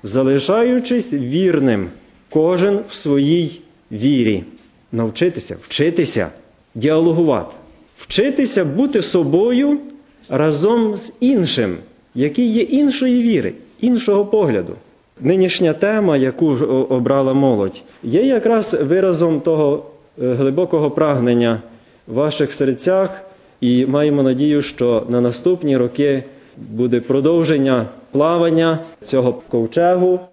залишаючись вірним, кожен в своїй вірі. Навчитися, вчитися, діалогувати. Вчитися бути собою разом з іншим, який є іншої віри, іншого погляду. Нинішня тема, яку обрала молодь, є якраз виразом того глибокого прагнення в ваших серцях, і маємо надію, що на наступні роки буде продовження плавання цього ковчегу.